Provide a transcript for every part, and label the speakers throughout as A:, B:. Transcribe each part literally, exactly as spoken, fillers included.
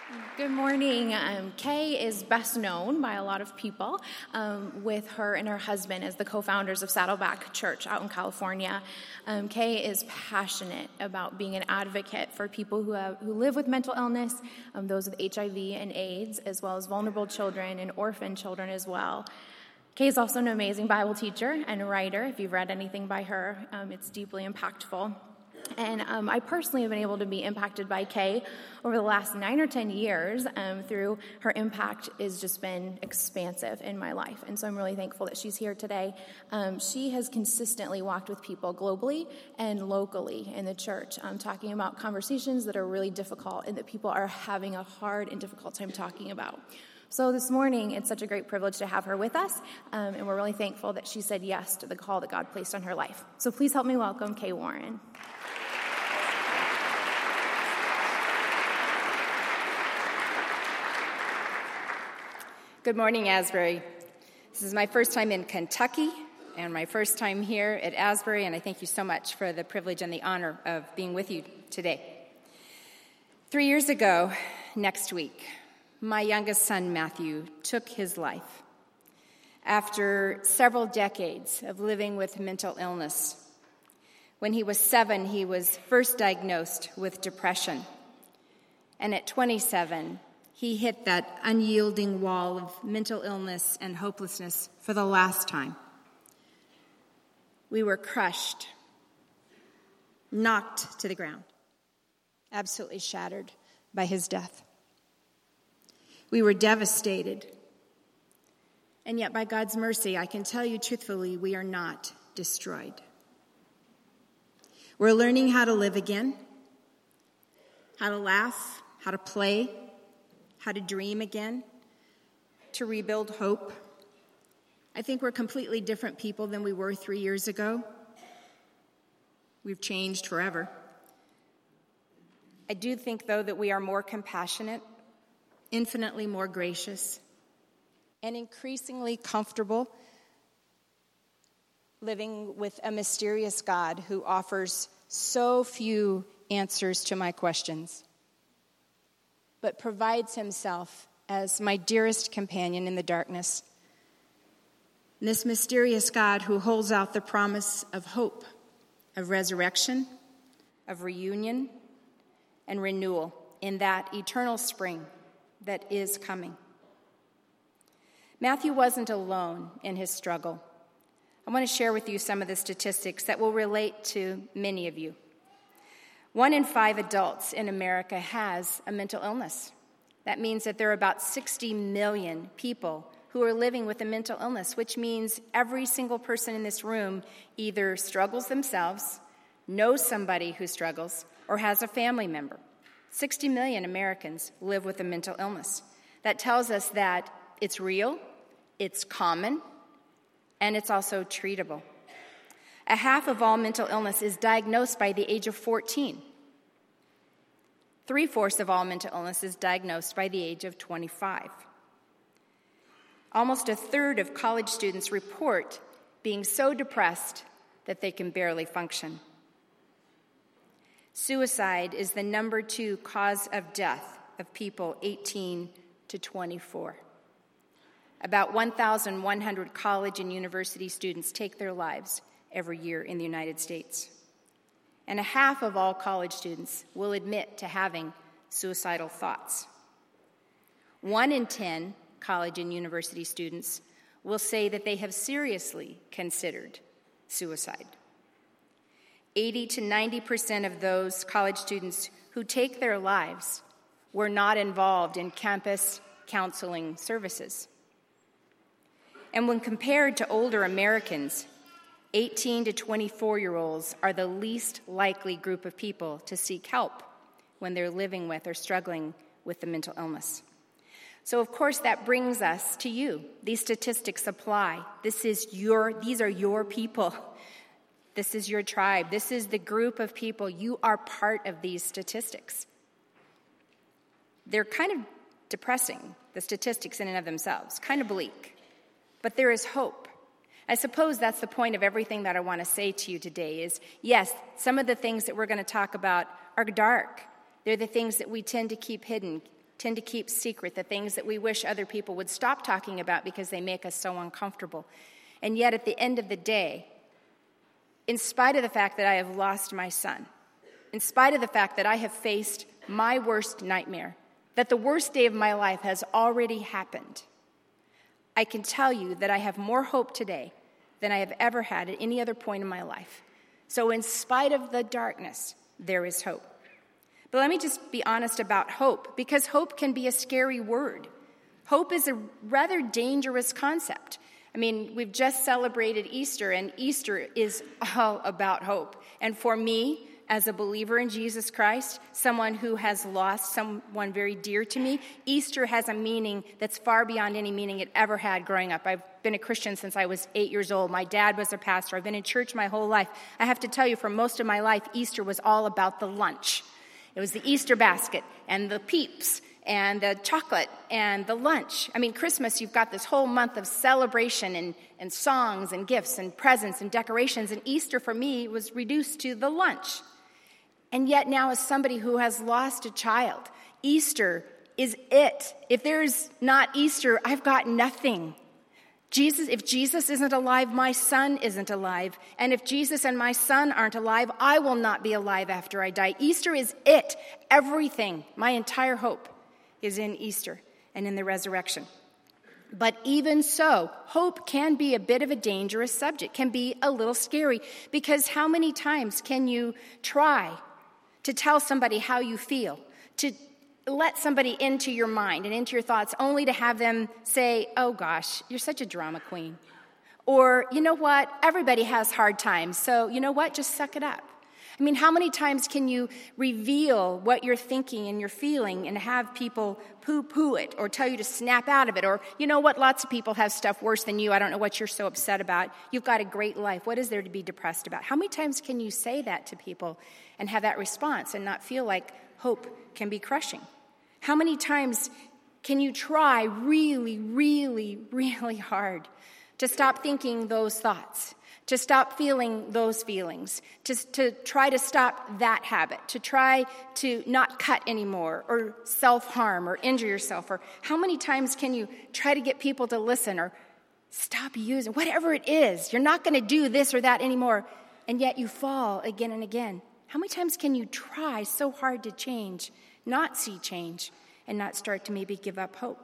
A: Good morning. Um, Kay is best known by a lot of people um, with her and her husband as the co-founders of Saddleback Church out in California. Um, Kay is passionate about being an advocate for people who have, who live with mental illness, um, those with H I V and AIDS, as well as vulnerable children and orphan children as well. Kay is also an amazing Bible teacher and writer. If you've read anything by her, um, it's deeply impactful. And um, I personally have been able to be impacted by Kay over the last nine or ten years um, through her impact has just been expansive in my life. And so I'm really thankful that she's here today. Um, she has consistently walked with people globally and locally in the church, um, talking about conversations that are really difficult and that people are having a hard and difficult time talking about. So this morning, it's such a great privilege to have her with us, um, and we're really thankful that she said yes to the call that God placed on her life. So please help me welcome Kay Warren.
B: Good morning, Asbury. This is my first time in Kentucky and my first time here at Asbury, and I thank you so much for the privilege and the honor of being with you today. Three years ago, next week, my youngest son, Matthew, took his life. After several decades of living with mental illness, when he was seven, he was first diagnosed with depression, and at twenty-seven, he hit that unyielding wall of mental illness and hopelessness for the last time. We were crushed, knocked to the ground, absolutely shattered by his death. We were devastated. And yet, by God's mercy, I can tell you truthfully, we are not destroyed. We're learning how to live again, how to laugh, how to play, how to dream again, to rebuild hope. I think we're completely different people than we were three years ago. We've changed forever. I do think, though, that we are more compassionate, infinitely more gracious, and increasingly comfortable living with a mysterious God who offers so few answers to my questions, but provides himself as my dearest companion in the darkness. And this mysterious God who holds out the promise of hope, of resurrection, of reunion, and renewal in that eternal spring that is coming. Matthew wasn't alone in his struggle. I want to share with you some of the statistics that will relate to many of you. One in five adults in America has a mental illness. That means that there are about sixty million people who are living with a mental illness, which means every single person in this room either struggles themselves, knows somebody who struggles, or has a family member. sixty million Americans live with a mental illness. That tells us that it's real, it's common, and it's also treatable. A half of all mental illness is diagnosed by the age of fourteen. Three-fourths of all mental illness is diagnosed by the age of twenty-five. Almost a third of college students report being so depressed that they can barely function. Suicide is the number two cause of death of people eighteen to twenty-four. About one thousand one hundred college and university students take their lives every year in the United States. And a half of all college students will admit to having suicidal thoughts. One in ten college and university students will say that they have seriously considered suicide. eighty to ninety percent of those college students who take their lives were not involved in campus counseling services. And when compared to older Americans, eighteen to twenty-four-year-olds are the least likely group of people to seek help when they're living with or struggling with the mental illness. So, of course, that brings us to you. These statistics apply. This is your, these are your people. This is your tribe. This is the group of people. You are part of these statistics. They're kind of depressing, the statistics in and of themselves, kind of bleak. But there is hope. I suppose that's the point of everything that I want to say to you today is, yes, some of the things that we're going to talk about are dark. They're the things that we tend to keep hidden, tend to keep secret the things that we wish other people would stop talking about because they make us so uncomfortable. And yet at the end of the day, in spite of the fact that I have lost my son, in spite of the fact that I have faced my worst nightmare, that the worst day of my life has already happened, I can tell you that I have more hope today than I have ever had at any other point in my life. So in spite of the darkness, there is hope. But let me just be honest about hope, because hope can be a scary word. Hope is a rather dangerous concept. I mean, we've just celebrated Easter, and Easter is all about hope. And for me, as a believer in Jesus Christ, someone who has lost someone very dear to me, Easter has a meaning that's far beyond any meaning it ever had growing up. I've been a Christian since I was eight years old. My dad was a pastor. I've been in church my whole life. I have to tell you, for most of my life, Easter was all about the lunch. It was the Easter basket and the Peeps and the chocolate and the lunch. I mean, Christmas, you've got this whole month of celebration and, and songs and gifts and presents and decorations. And Easter, for me, was reduced to the lunch. And yet now, as somebody who has lost a child, Easter is it. If there's not Easter, I've got nothing. Jesus, if Jesus isn't alive, my son isn't alive. And if Jesus and my son aren't alive, I will not be alive after I die. Easter is it. Everything, my entire hope is in Easter and in the resurrection. But even so, hope can be a bit of a dangerous subject, can be a little scary, because how many times can you try to tell somebody how you feel, to let somebody into your mind and into your thoughts, only to have them say, oh gosh, you're such a drama queen. Or, you know what, everybody has hard times, so you know what, just suck it up. I mean, how many times can you reveal what you're thinking and you're feeling and have people poo-poo it or tell you to snap out of it? Or, you know what, lots of people have stuff worse than you. I don't know what you're so upset about. You've got a great life. What is there to be depressed about? How many times can you say that to people and have that response and not feel like hope can be crushing? How many times can you try really, really, really hard to stop thinking those thoughts, to stop feeling those feelings, to, to try to stop that habit, to try to not cut anymore or self-harm or injure yourself? Or how many times can you try to get people to listen or stop using, whatever it is, you're not going to do this or that anymore, and yet you fall again and again? How many times can you try so hard to change, not see change, and not start to maybe give up hope?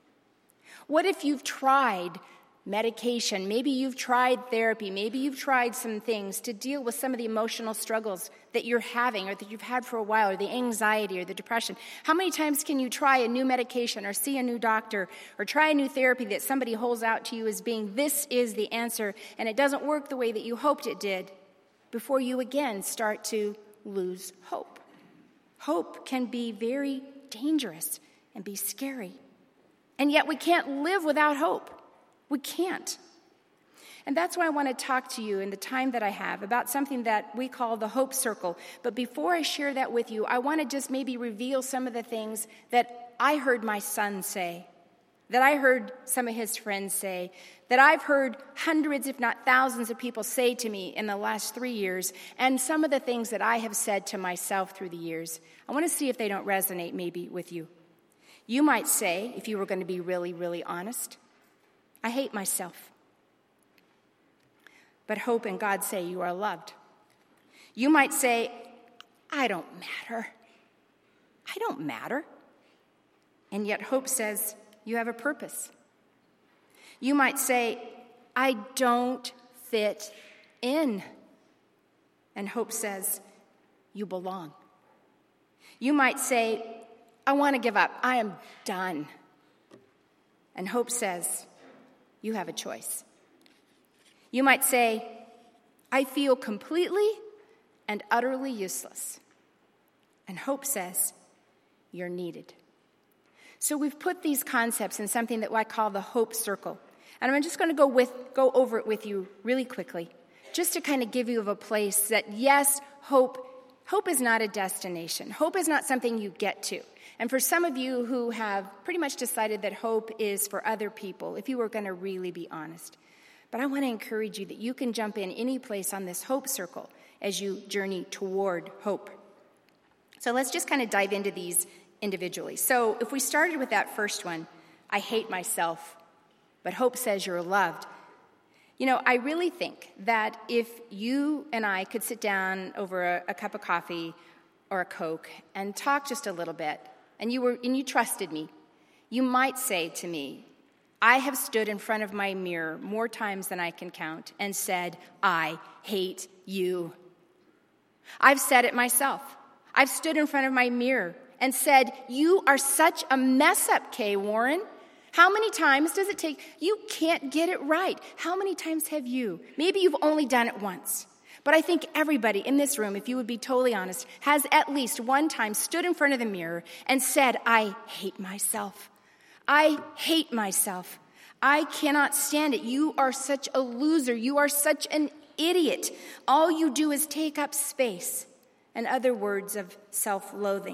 B: What if you've tried medication, maybe you've tried therapy, maybe you've tried some things to deal with some of the emotional struggles that you're having or that you've had for a while, or the anxiety or the depression? How many times can you try a new medication or see a new doctor or try a new therapy that somebody holds out to you as being, this is the answer, and it doesn't work the way that you hoped it did, before you again start to lose hope? Hope can be very dangerous and be scary. And yet we can't live without hope. We can't. And that's why I want to talk to you in the time that I have about something that we call the Hope Circle. But before I share that with you, I want to just maybe reveal some of the things that I heard my son say, that I heard some of his friends say, that I've heard hundreds, if not thousands, of people say to me in the last three years, and some of the things that I have said to myself through the years. I want to see if they don't resonate maybe with you. You might say, if you were going to be really, really honest, I hate myself. But hope and God say you are loved. You might say, I don't matter. I don't matter. And yet hope says you have a purpose. You might say, I don't fit in. And hope says you belong. You might say, I want to give up. I am done. And hope says you have a choice. You might say, I feel completely and utterly useless. And hope says you're needed. So we've put these concepts in something that I call the Hope Circle. And I'm just going to go with go over it with you really quickly, just to kind of give you of a place that, yes, hope, hope is not a destination. Hope is not something you get to. And for some of you who have pretty much decided that hope is for other people, if you were going to really be honest. But I want to encourage you that you can jump in any place on this Hope Circle as you journey toward hope. So let's just kind of dive into these individually. So if we started with that first one, I hate myself, but hope says you're loved. You know, I really think that if you and I could sit down over a, a cup of coffee or a Coke and talk just a little bit, and you were and you trusted me, you might say to me, I have stood in front of my mirror more times than I can count and said, I hate you. I've said it myself. I've stood in front of my mirror and said, you are such a mess up, Kay Warren. How many times does it take? You can't get it right. How many times have you? Maybe you've only done it once. But I think everybody in this room, if you would be totally honest, has at least one time stood in front of the mirror and said, I hate myself. I hate myself. I cannot stand it. You are such a loser. You are such an idiot. All you do is take up space. And other words of self-loathing.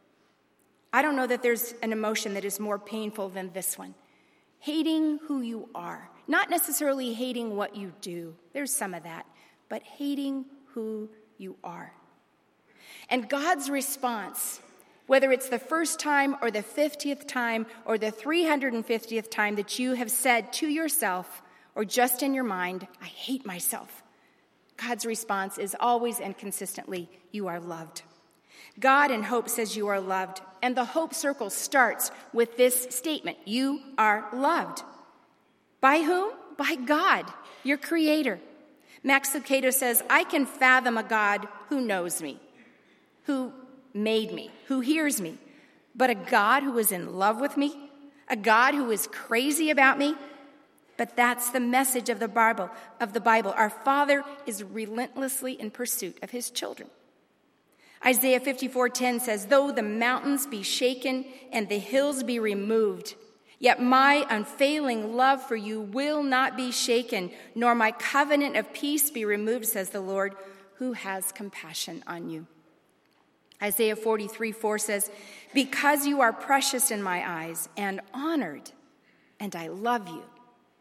B: I don't know that there's an emotion that is more painful than this one. Hating who you are. Not necessarily hating what you do. There's some of that. But hating who you are. And God's response, whether it's the first time or the fiftieth time or the three hundred fiftieth time that you have said to yourself or just in your mind, I hate myself. God's response is always and consistently, you are loved. God in Hope says you are loved. And the Hope Circle starts with this statement, you are loved. By whom? By God, your creator. Max Lucado says, I can fathom a God who knows me, who made me, who hears me, but a God who is in love with me, a God who is crazy about me. But that's the message of the Bible, of the Bible. Our Father is relentlessly in pursuit of his children. Isaiah fifty-four ten says, though the mountains be shaken and the hills be removed, yet my unfailing love for you will not be shaken, nor my covenant of peace be removed, says the Lord, who has compassion on you. Isaiah forty-three four says, because you are precious in my eyes and honored, and I love you.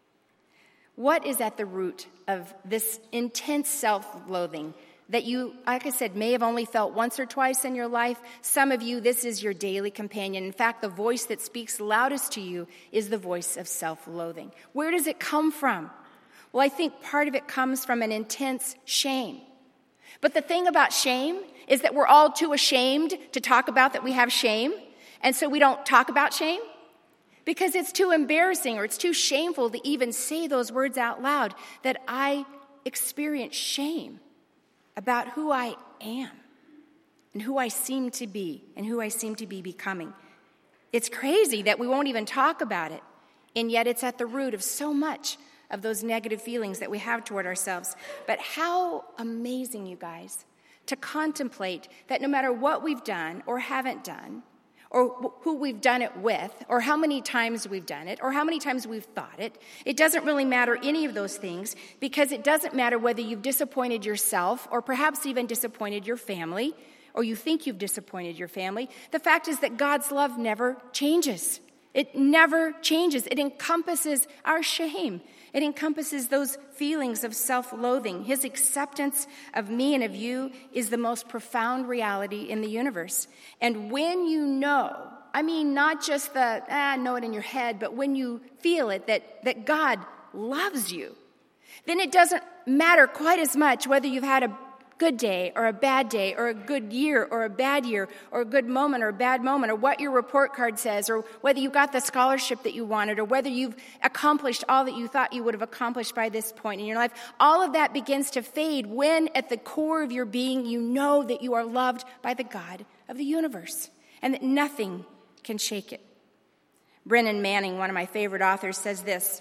B: What is at the root of this intense self-loathing that you, like I said, may have only felt once or twice in your life? Some of you, this is your daily companion. In fact, the voice that speaks loudest to you is the voice of self-loathing. Where does it come from? Well, I think part of it comes from an intense shame. But the thing about shame is that we're all too ashamed to talk about that we have shame, and so we don't talk about shame. Because it's too embarrassing or it's too shameful to even say those words out loud, that I experience shame about who I am and who I seem to be and who I seem to be becoming. It's crazy that we won't even talk about it, and yet it's at the root of so much of those negative feelings that we have toward ourselves. But how amazing, you guys, to contemplate that no matter what we've done or haven't done, or who we've done it with, or how many times we've done it, or how many times we've thought it. It doesn't really matter any of those things, because it doesn't matter whether you've disappointed yourself or perhaps even disappointed your family, or you think you've disappointed your family. The fact is that God's love never changes. It never changes. It encompasses our shame. It encompasses those feelings of self-loathing. His acceptance of me and of you is the most profound reality in the universe. And when you know, I mean, not just the, ah, know it in your head, but when you feel it, that, that God loves you, then it doesn't matter quite as much whether you've had a good day or a bad day or a good year or a bad year or a good moment or a bad moment, or what your report card says, or whether you got the scholarship that you wanted, or whether you've accomplished all that you thought you would have accomplished by this point in your life. All of that begins to fade when at the core of your being you know that you are loved by the God of the universe and that nothing can shake it. Brennan Manning, one of my favorite authors, says this: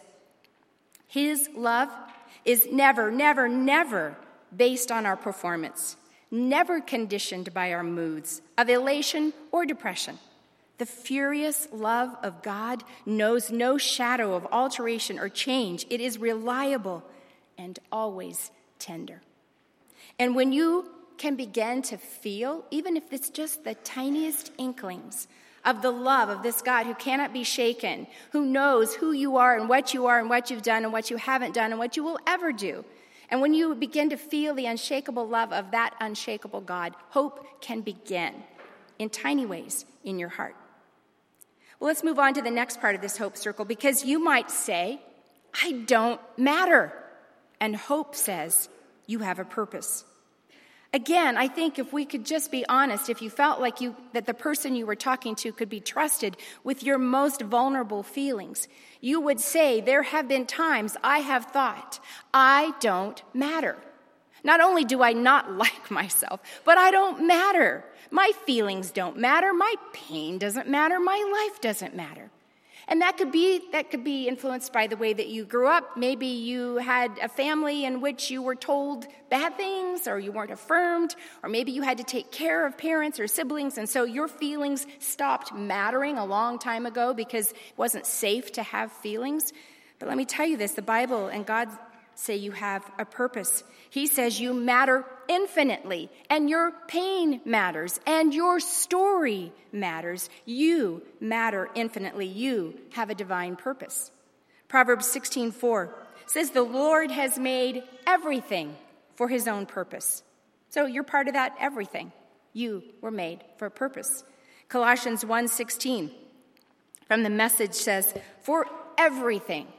B: his love is never, never, never based on our performance, never conditioned by our moods of elation or depression. The furious love of God knows no shadow of alteration or change. It is reliable and always tender. And when you can begin to feel, even if it's just the tiniest inklings of the love of this God who cannot be shaken, who knows who you are and what you are and what you've done and what you haven't done and what you will ever do, and when you begin to feel the unshakable love of that unshakable God, hope can begin. in tiny ways in your heart. Well, let's move on to the next part of this hope circle, because you might say, I don't matter. And hope says, you have a purpose. Again, I think if we could just be honest, if you felt like you that the person you were talking to could be trusted with your most vulnerable feelings, you would say, there have been times I have thought, I don't matter. Not only do I not like myself, but I don't matter. My feelings don't matter. My pain doesn't matter. My life doesn't matter. And that could be that could be influenced by the way that you grew up. Maybe you had a family in which you were told bad things, or you weren't affirmed, or maybe you had to take care of parents or siblings, and so your feelings stopped mattering a long time ago because it wasn't safe to have feelings. But let me tell you this, the Bible and God say you have a purpose. He says you matter infinitely, and your pain matters, and your story matters. You matter infinitely. You have a divine purpose. Proverbs sixteen four says the Lord has made everything for his own purpose. So you're part of that everything. You were made for a purpose. Colossians one sixteen from the Message says, for everything,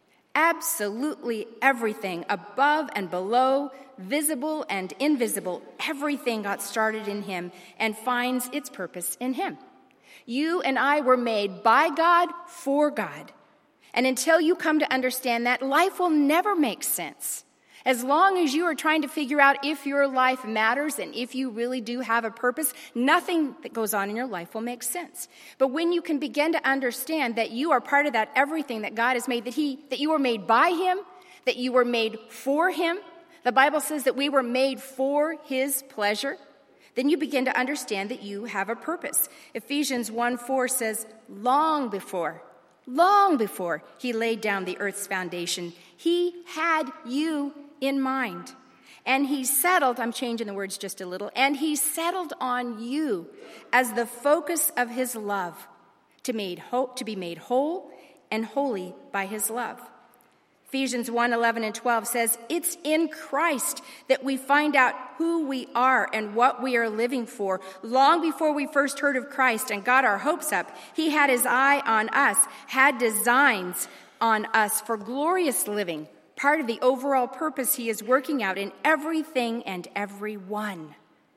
B: absolutely everything, above and below, visible and invisible, everything got started in him and finds its purpose in him. You and I were made by God for God. And until you come to understand that, life will never make sense. As long as you are trying to figure out if your life matters and if you really do have a purpose, nothing that goes on in your life will make sense. But when you can begin to understand that you are part of that everything that God has made, that he, that you were made by him, that you were made for him, the Bible says that we were made for his pleasure, then you begin to understand that you have a purpose. Ephesians one four says, long before, long before he laid down the earth's foundation, he had you in mind. And he settled, I'm changing the words just a little, and he settled on you as the focus of his love to, made ho- to be made whole and holy by his love. Ephesians one eleven and twelve says, it's in Christ that we find out who we are and what we are living for. Long before we first heard of Christ and got our hopes up, he had his eye on us, had designs on us for glorious living, part of the overall purpose he is working out in everything and everyone.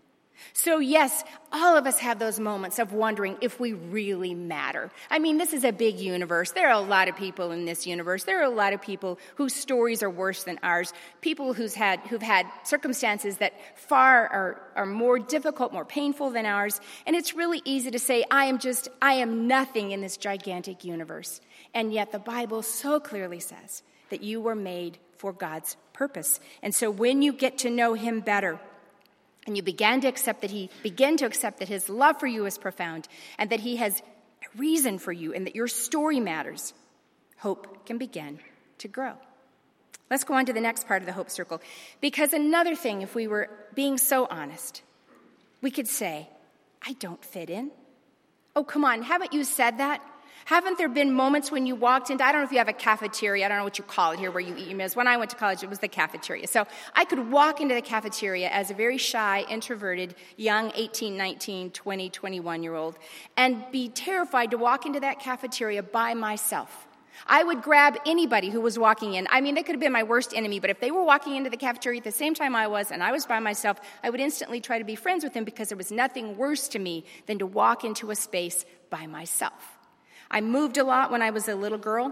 B: So yes, all of us have those moments of wondering if we really matter. I mean, this is a big universe. There are a lot of people in this universe. There are a lot of people whose stories are worse than ours, people who's had, who've had circumstances that far are, are more difficult, more painful than ours. And it's really easy to say, I am just, I am nothing in this gigantic universe. And yet the Bible so clearly says that you were made for God's purpose. And so when you get to know him better, and you began to accept that he begin to accept that his love for you is profound, and that he has a reason for you, and that your story matters, hope can begin to grow. Let's go on to the next part of the hope circle. Because another thing, if we were being so honest, we could say, I don't fit in. Oh, come on, haven't you said that? Haven't there been moments when you walked into, I don't know if you have a cafeteria, I don't know what you call it here where you eat your meals. When I went to college, it was the cafeteria. So I could walk into the cafeteria as a very shy, introverted, young eighteen, nineteen, twenty, twenty-one-year-old and be terrified to walk into that cafeteria by myself. I would grab anybody who was walking in. I mean, they could have been my worst enemy, but if they were walking into the cafeteria at the same time I was and I was by myself, I would instantly try to be friends with them because there was nothing worse to me than to walk into a space by myself. I moved a lot when I was a little girl.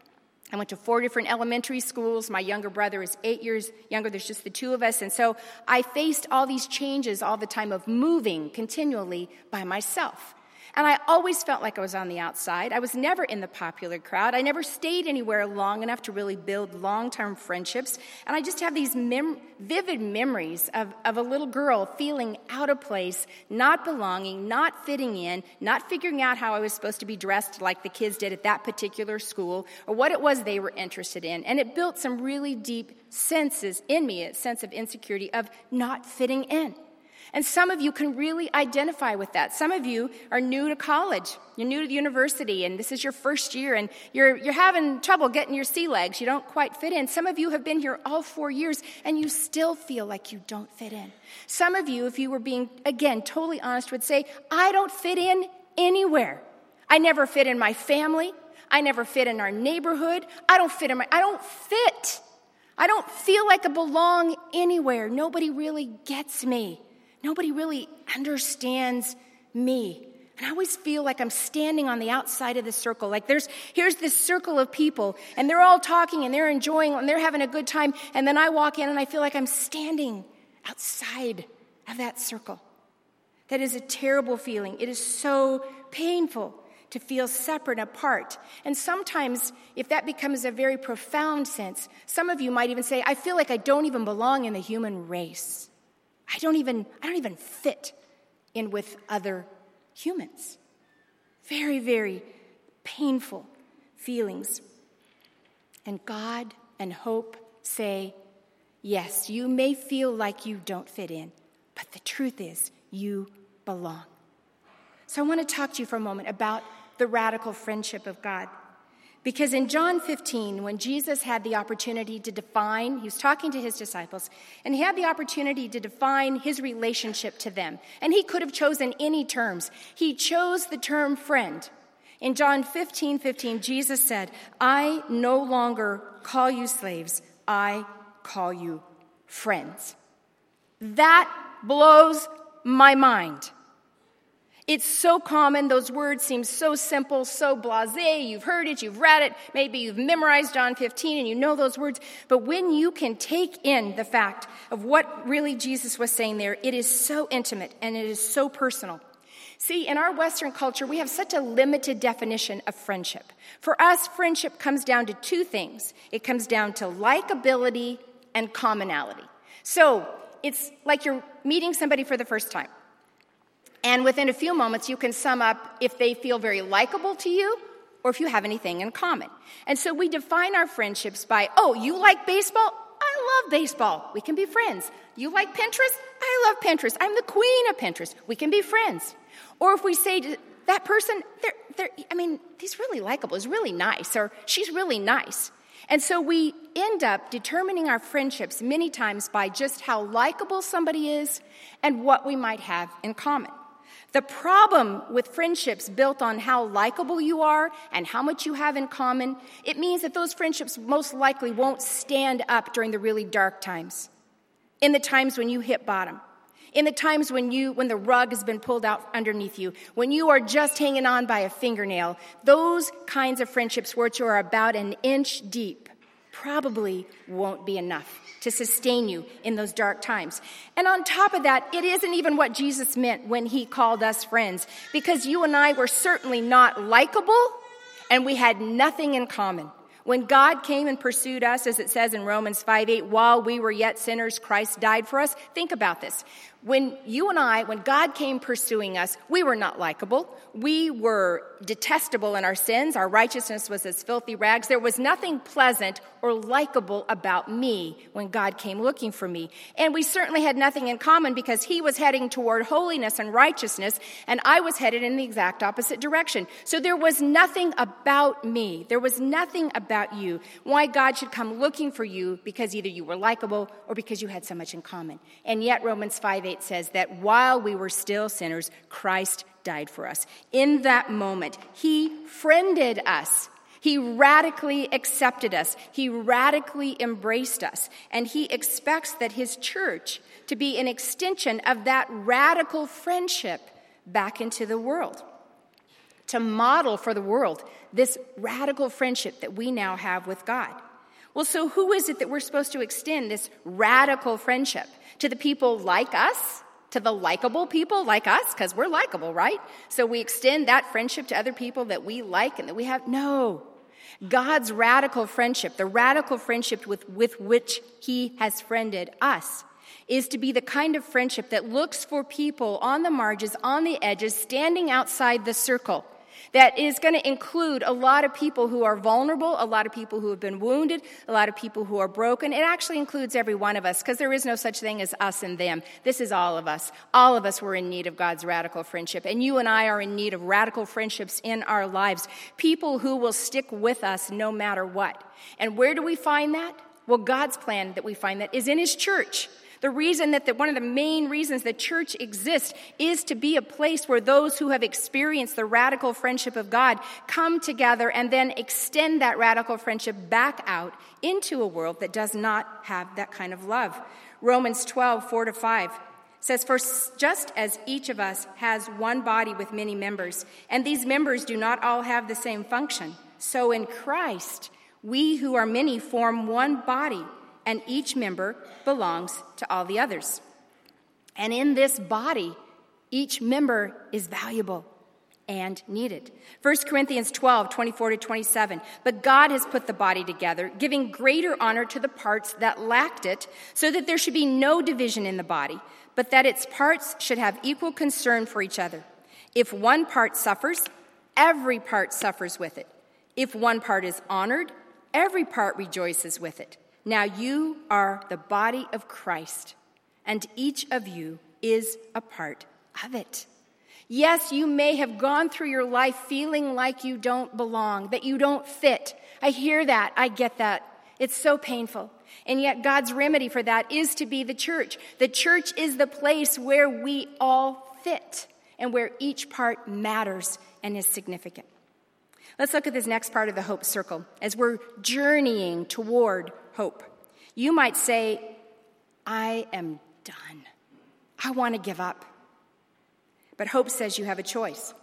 B: I went to four different elementary schools. My younger brother is eight years younger. There's just the two of us. And so I faced all these changes all the time of moving continually by myself. And I always felt like I was on the outside. I was never in the popular crowd. I never stayed anywhere long enough to really build long-term friendships. And I just have these mem- vivid memories of, of a little girl feeling out of place, not belonging, not fitting in, not figuring out how I was supposed to be dressed like the kids did at that particular school, or what it was they were interested in. And it built some really deep senses in me, a sense of insecurity of not fitting in. And some of you can really identify with that. Some of you are new to college. You're new to the university, and this is your first year, and you're you're having trouble getting your sea legs. You don't quite fit in. Some of you have been here all four years, and you still feel like you don't fit in. Some of you, if you were being, again, totally honest, would say, I don't fit in anywhere. I never fit in my family. I never fit in our neighborhood. I don't fit in my, I don't fit. I don't feel like I belong anywhere. Nobody really gets me. Nobody really understands me. And I always feel like I'm standing on the outside of the circle. Like there's, here's this circle of people, and they're all talking, and they're enjoying, and they're having a good time. And then I walk in, and I feel like I'm standing outside of that circle. That is a terrible feeling. It is so painful to feel separate and apart. And sometimes, if that becomes a very profound sense, some of you might even say, I feel like I don't even belong in the human race. I don't even, I don't even fit in with other humans. Very, very painful feelings. And God and hope say, yes, you may feel like you don't fit in, but the truth is you belong. So I want to talk to you for a moment about the radical friendship of God. Because in John fifteen, when Jesus had the opportunity to define, he was talking to his disciples, and he had the opportunity to define his relationship to them. And he could have chosen any terms. He chose the term friend. In John fifteen fifteen, Jesus said, I no longer call you slaves, I call you friends. That blows my mind. It's so common. Those words seem so simple, so blasé. You've heard it, you've read it. Maybe you've memorized John fifteen and you know those words. But when you can take in the fact of what really Jesus was saying there, it is so intimate and it is so personal. See, in our Western culture, we have such a limited definition of friendship. For us, friendship comes down to two things. It comes down to likability and commonality. So it's like you're meeting somebody for the first time. And within a few moments, you can sum up if they feel very likable to you or if you have anything in common. And so we define our friendships by, oh, you like baseball? I love baseball. We can be friends. You like Pinterest? I love Pinterest. I'm the queen of Pinterest. We can be friends. Or if we say to that person, they're, they're, I mean, he's really likable. He's really nice. Or she's really nice. And so we end up determining our friendships many times by just how likable somebody is and what we might have in common. The problem with friendships built on how likable you are and how much you have in common, it means that those friendships most likely won't stand up during the really dark times, in the times when you hit bottom, in the times when you when the rug has been pulled out underneath you, when you are just hanging on by a fingernail. Those kinds of friendships which are about an inch deep probably won't be enough to sustain you in those dark times. And on top of that, it isn't even what Jesus meant when he called us friends, because you and I were certainly not likable, and we had nothing in common. When God came and pursued us, as it says in Romans five eight, while we were yet sinners, Christ died for us. Think about this. When you and I, when God came pursuing us, we were not likable. We were detestable in our sins. Our righteousness was as filthy rags. There was nothing pleasant or likable about me when God came looking for me. And we certainly had nothing in common because he was heading toward holiness and righteousness, and I was headed in the exact opposite direction. So there was nothing about me. There was nothing about you. Why God should come looking for you because either you were likable or because you had so much in common. And yet Romans five eight says that while we were still sinners, Christ died for us. In that moment, he friended us. He radically accepted us. He radically embraced us. And he expects that his church to be an extension of that radical friendship back into the world, to model for the world this radical friendship that we now have with God. Well, so who is it that we're supposed to extend this radical friendship? To the people like us? To the likable people like us? Because we're likable, right? So we extend that friendship to other people that we like and that we have? No. God's radical friendship, the radical friendship with, with which he has friended us, is to be the kind of friendship that looks for people on the margins, on the edges, standing outside the circle, that is going to include a lot of people who are vulnerable, a lot of people who have been wounded, a lot of people who are broken. It actually includes every one of us, because there is no such thing as us and them. This is all of us. All of us were in need of God's radical friendship, and you and I are in need of radical friendships in our lives, people who will stick with us no matter what. And where do we find that? Well, God's plan that we find that is in his church. The reason that the, one of the main reasons the church exists is to be a place where those who have experienced the radical friendship of God come together and then extend that radical friendship back out into a world that does not have that kind of love. Romans twelve, four to five says, "For just as each of us has one body with many members, and these members do not all have the same function, so in Christ we who are many form one body, and each member belongs to all the others. And in this body, each member is valuable and needed." First Corinthians twelve, twenty-four to twenty-seven. "But God has put the body together, giving greater honor to the parts that lacked it, so that there should be no division in the body, but that its parts should have equal concern for each other. If one part suffers, every part suffers with it. If one part is honored, every part rejoices with it. Now you are the body of Christ, and each of you is a part of it." Yes, you may have gone through your life feeling like you don't belong, that you don't fit. I hear that. I get that. It's so painful. And yet God's remedy for that is to be the church. The church is the place where we all fit and where each part matters and is significant. Let's look at this next part of the hope circle as we're journeying toward hope. You might say, "I am done. I want to give up." But hope says you have a choice.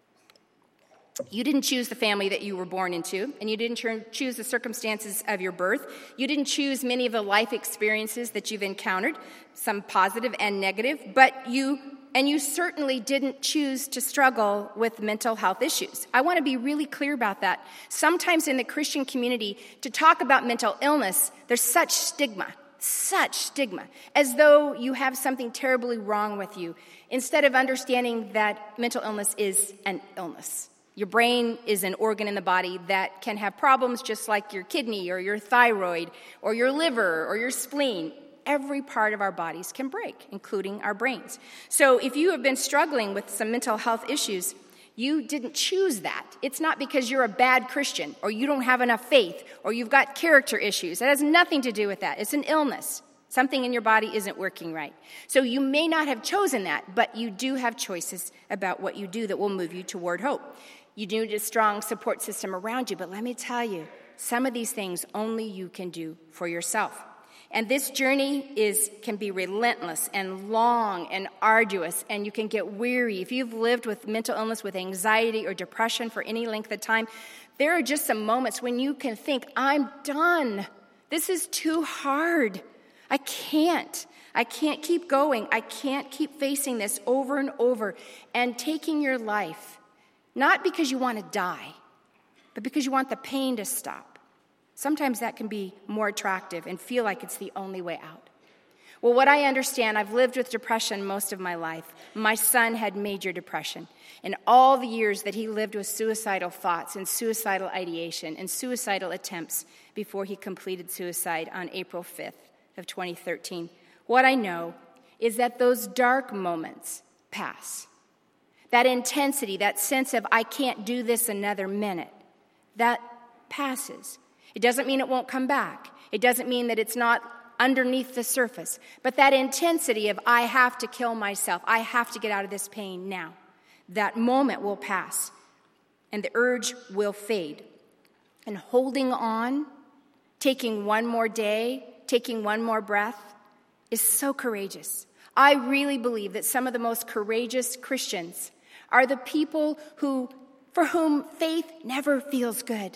B: You didn't choose the family that you were born into, and you didn't choose the circumstances of your birth. You didn't choose many of the life experiences that you've encountered, some positive and negative, but you And you certainly didn't choose to struggle with mental health issues. I want to be really clear about that. Sometimes in the Christian community, to talk about mental illness, there's such stigma, such stigma, as though you have something terribly wrong with you, instead of understanding that mental illness is an illness. Your brain is an organ in the body that can have problems just like your kidney or your thyroid or your liver or your spleen. Every part of our bodies can break, including our brains. So if you have been struggling with some mental health issues, you didn't choose that. It's not because you're a bad Christian or you don't have enough faith or you've got character issues. It has nothing to do with that. It's an illness. Something in your body isn't working right. So you may not have chosen that, but you do have choices about what you do that will move you toward hope. You do need a strong support system around you, but let me tell you, some of these things only you can do for yourself. And this journey is can be relentless and long and arduous, and you can get weary. If you've lived with mental illness, with anxiety or depression for any length of time, there are just some moments when you can think, "I'm done. This is too hard. I can't. I can't keep going. I can't keep facing this over and over," and taking your life, not because you want to die, but because you want the pain to stop. Sometimes that can be more attractive and feel like it's the only way out. Well, what I understand, I've lived with depression most of my life. My son had major depression. And all the years that he lived with suicidal thoughts and suicidal ideation and suicidal attempts before he completed suicide on April fifth of twenty thirteen, what I know is that those dark moments pass. That intensity, that sense of, "I can't do this another minute," that passes. It doesn't mean it won't come back. It doesn't mean that it's not underneath the surface. But that intensity of, "I have to kill myself, I have to get out of this pain now," that moment will pass, and the urge will fade. And holding on, taking one more day, taking one more breath, is so courageous. I really believe that some of the most courageous Christians are the people who, for whom faith never feels good.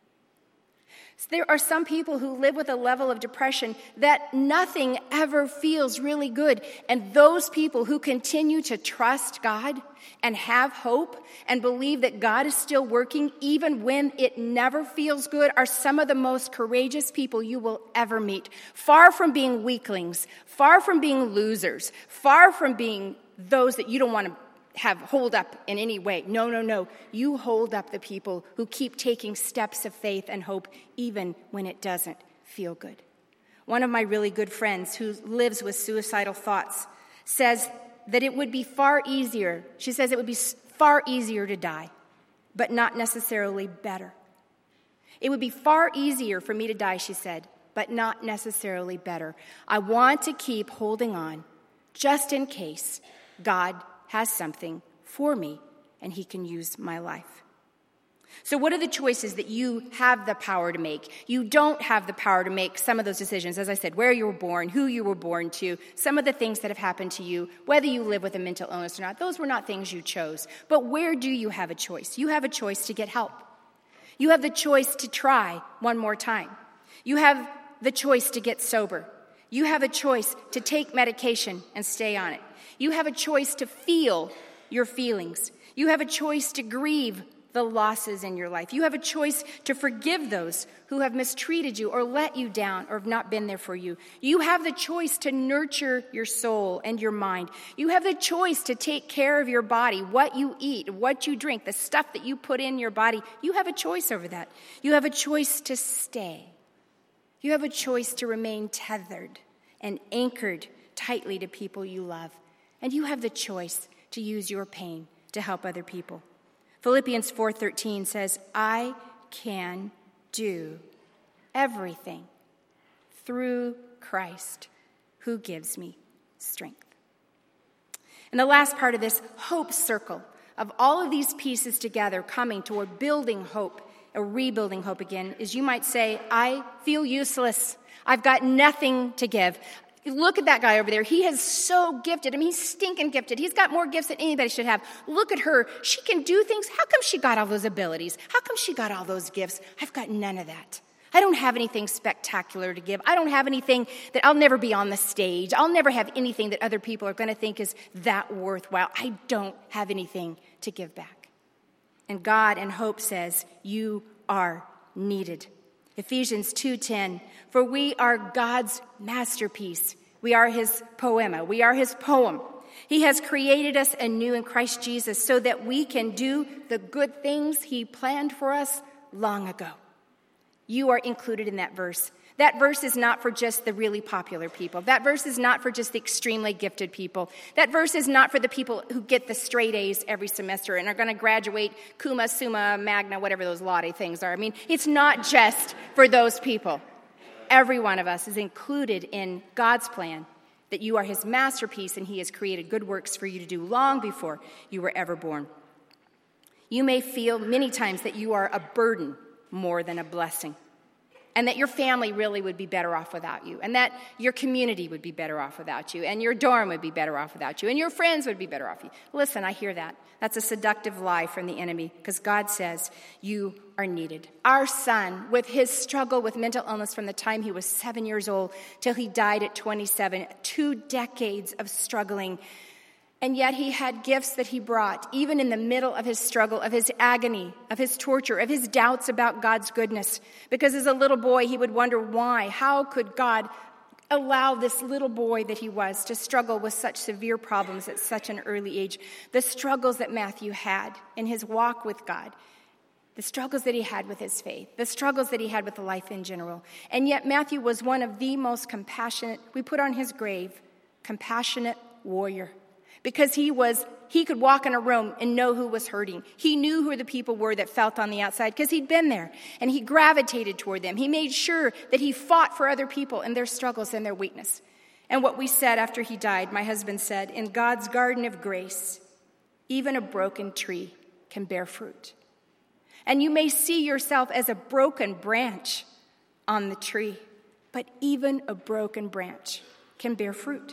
B: So there are some people who live with a level of depression that nothing ever feels really good. And those people who continue to trust God and have hope and believe that God is still working even when it never feels good are some of the most courageous people you will ever meet. Far from being weaklings, far from being losers, far from being those that you don't want to have hold up in any way. No, no, no. You hold up the people who keep taking steps of faith and hope even when it doesn't feel good. One of my really good friends who lives with suicidal thoughts says that it would be far easier, she says it would be far easier to die, but not necessarily better. It would be far easier for me to die, she said, but not necessarily better. I want to keep holding on just in case God has something for me and he can use my life. So what are the choices that you have the power to make? You don't have the power to make some of those decisions, as I said, where you were born, who you were born to, some of the things that have happened to you, whether you live with a mental illness or not. Those were not things you chose. But where do you have a choice? You have a choice to get help. You have the choice to try one more time. You have the choice to get sober. You have a choice to take medication and stay on it. You have a choice to feel your feelings. You have a choice to grieve the losses in your life. You have a choice to forgive those who have mistreated you or let you down or have not been there for you. You have the choice to nurture your soul and your mind. You have the choice to take care of your body, what you eat, what you drink, the stuff that you put in your body. You have a choice over that. You have a choice to stay. You have a choice to remain tethered and anchored tightly to people you love. And you have the choice to use your pain to help other people. Philippians four thirteen says, I can do everything through Christ who gives me strength. And the last part of this hope circle of all of these pieces together coming toward building hope, or rebuilding hope again, is you might say, I feel useless. I've got nothing to give. Look at that guy over there. He is so gifted. I mean, he's stinking gifted. He's got more gifts than anybody should have. Look at her. She can do things. How come she got all those abilities? How come she got all those gifts? I've got none of that. I don't have anything spectacular to give. I don't have anything that I'll never be on the stage. I'll never have anything that other people are going to think is that worthwhile. I don't have anything to give back. And God and hope says, you are needed. Ephesians two ten, for we are God's masterpiece. We are his poema. We are his poem. He has created us anew in Christ Jesus so that we can do the good things he planned for us long ago. You are included in that verse. That verse is not for just the really popular people. That verse is not for just the extremely gifted people. That verse is not for the people who get the straight A's every semester and are going to graduate cum summa magna, whatever those laude things are. I mean, it's not just for those people. Every one of us is included in God's plan that you are his masterpiece and he has created good works for you to do long before you were ever born. You may feel many times that you are a burden more than a blessing. And that your family really would be better off without you. And that your community would be better off without you. And your dorm would be better off without you. And your friends would be better off with you. Listen, I hear that. That's a seductive lie from the enemy. Because God says you are needed. Our son, with his struggle with mental illness from the time he was seven years old till he died at twenty-seven, two decades of struggling. And yet he had gifts that he brought, even in the middle of his struggle, of his agony, of his torture, of his doubts about God's goodness. Because as a little boy, he would wonder why. How could God allow this little boy that he was to struggle with such severe problems at such an early age? The struggles that Matthew had in his walk with God. The struggles that he had with his faith. The struggles that he had with life in general. And yet Matthew was one of the most compassionate, we put on his grave, compassionate warrior. Because he was, he could walk in a room and know who was hurting. He knew who the people were that felt on the outside because he'd been there. And he gravitated toward them. He made sure that he fought for other people in their struggles and their weakness. And what we said after he died, my husband said, in God's garden of grace, even a broken tree can bear fruit. And you may see yourself as a broken branch on the tree, but even a broken branch can bear fruit.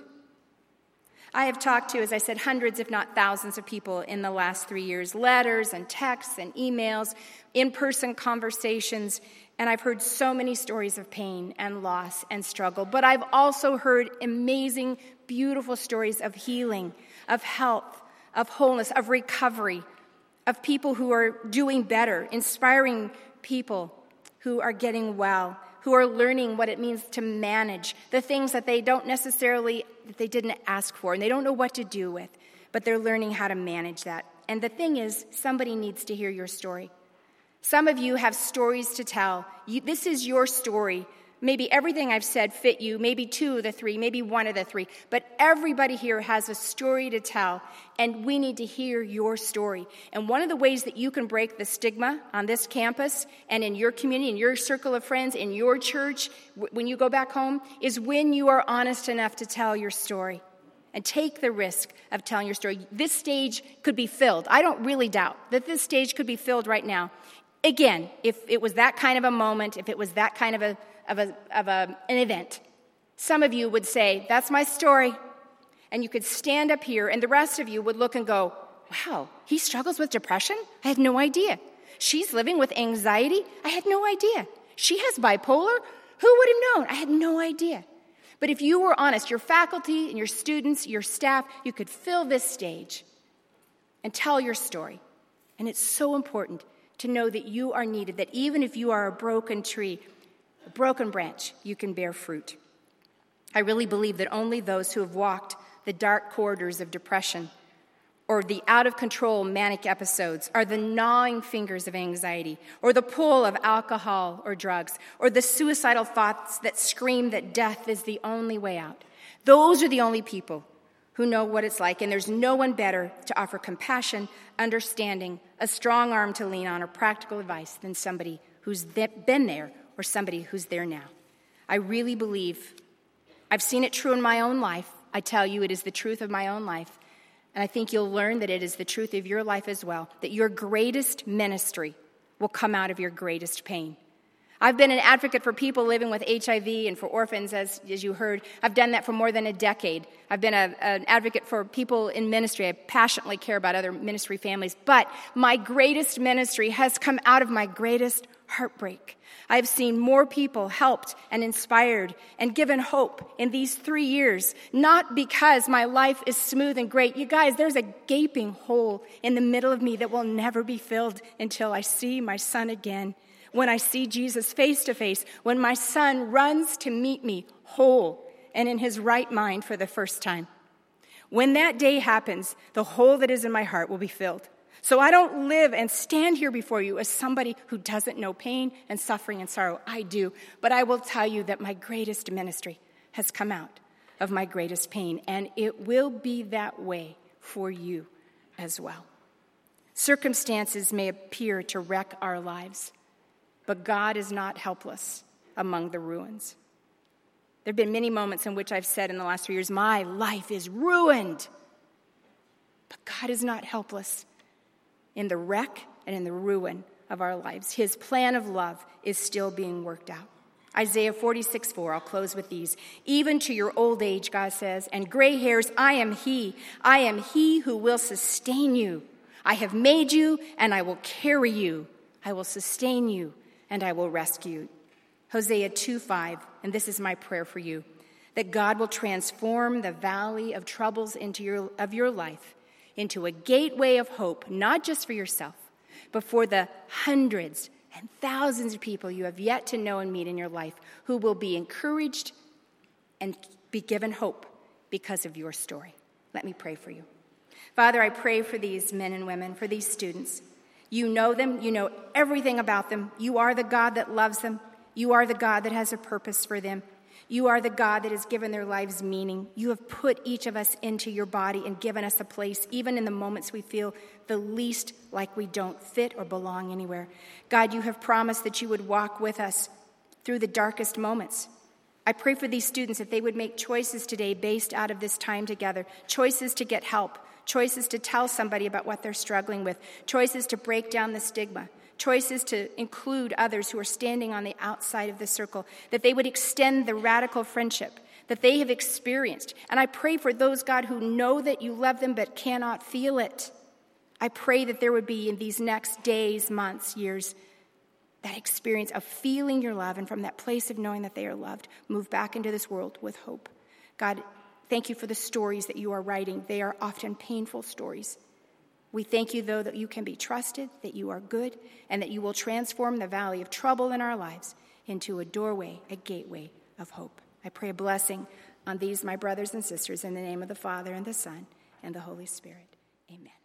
B: I have talked to, as I said, hundreds, if not thousands of people in the last three years, letters and texts and emails, in-person conversations, and I've heard so many stories of pain and loss and struggle. But I've also heard amazing, beautiful stories of healing, of health, of wholeness, of recovery, of people who are doing better, inspiring people who are getting well, who are learning what it means to manage the things that they don't necessarily, that they didn't ask for, and they don't know what to do with. but they're learning how to manage that. And the thing is, somebody needs to hear your story. Some of you have stories to tell. You, this is your story. Maybe everything I've said fit you, maybe two of the three, maybe one of the three, but everybody here has a story to tell, and we need to hear your story. And one of the ways that you can break the stigma on this campus and in your community, in your circle of friends, in your church, when you go back home, is when you are honest enough to tell your story and take the risk of telling your story. This stage could be filled. I don't really doubt that this stage could be filled right now. Again, if it was that kind of a moment, if it was that kind of a of a of a an event, some of you would say, that's my story. And you could stand up here, and the rest of you would look and go, wow, he struggles with depression? I had no idea. She's living with anxiety? I had no idea. She has bipolar? Who would have known? I had no idea. But if you were honest, your faculty and your students, your staff, you could fill this stage and tell your story. And it's so important to know that you are needed, that even if you are a broken tree, a broken branch, you can bear fruit. I really believe that only those who have walked the dark corridors of depression or the out-of-control manic episodes or the gnawing fingers of anxiety or the pull of alcohol or drugs or the suicidal thoughts that scream that death is the only way out. Those are the only people who know what it's like, and there's no one better to offer compassion, understanding, a strong arm to lean on, or practical advice than somebody who's been there or somebody who's there now. I really believe, I've seen it true in my own life. I tell you, it is the truth of my own life. And I think you'll learn that it is the truth of your life as well, that your greatest ministry will come out of your greatest pain. I've been an advocate for people living with H I V and for orphans, as, as you heard. I've done that for more than a decade. I've been a, an advocate for people in ministry. I passionately care about other ministry families. But my greatest ministry has come out of my greatest heartbreak. I've seen more people helped and inspired and given hope in these three years, not because my life is smooth and great. You guys, there's a gaping hole in the middle of me that will never be filled until I see my son again. When I see Jesus face to face, when my son runs to meet me whole and in his right mind for the first time. When that day happens, the hole that is in my heart will be filled. So I don't live and stand here before you as somebody who doesn't know pain and suffering and sorrow. I do. But I will tell you that my greatest ministry has come out of my greatest pain, and it will be that way for you as well. Circumstances may appear to wreck our lives, but God is not helpless among the ruins. There have been many moments in which I've said in the last three years, my life is ruined. But God is not helpless in the wreck and in the ruin of our lives. His plan of love is still being worked out. Isaiah forty-six four, I'll close with these. Even to your old age, God says, and gray hairs, I am he. I am he who will sustain you. I have made you, and I will carry you. I will sustain you, and I will rescue you. Hosea two five, and this is my prayer for you, that God will transform the valley of troubles into your, of your life into a gateway of hope, not just for yourself, but for the hundreds and thousands of people you have yet to know and meet in your life who will be encouraged and be given hope because of your story. Let me pray for you. Father, I pray for these men and women, for these students. You know them. You know everything about them. You are the God that loves them. You are the God that has a purpose for them. You are the God that has given their lives meaning. You have put each of us into your body and given us a place, even in the moments we feel the least like we don't fit or belong anywhere. God, you have promised that you would walk with us through the darkest moments. I pray for these students that they would make choices today based out of this time together, choices to get help, choices to tell somebody about what they're struggling with, choices to break down the stigma, choices to include others who are standing on the outside of the circle, that they would extend the radical friendship that they have experienced. And I pray for those, God, who know that you love them but cannot feel it. I pray that there would be in these next days, months, years, that experience of feeling your love, and from that place of knowing that they are loved, move back into this world with hope. God, thank you for the stories that you are writing. They are often painful stories. We thank you, though, that you can be trusted, that you are good, and that you will transform the valley of trouble in our lives into a doorway, a gateway of hope. I pray a blessing on these, my brothers and sisters, in the name of the Father, and the Son, and the Holy Spirit. Amen.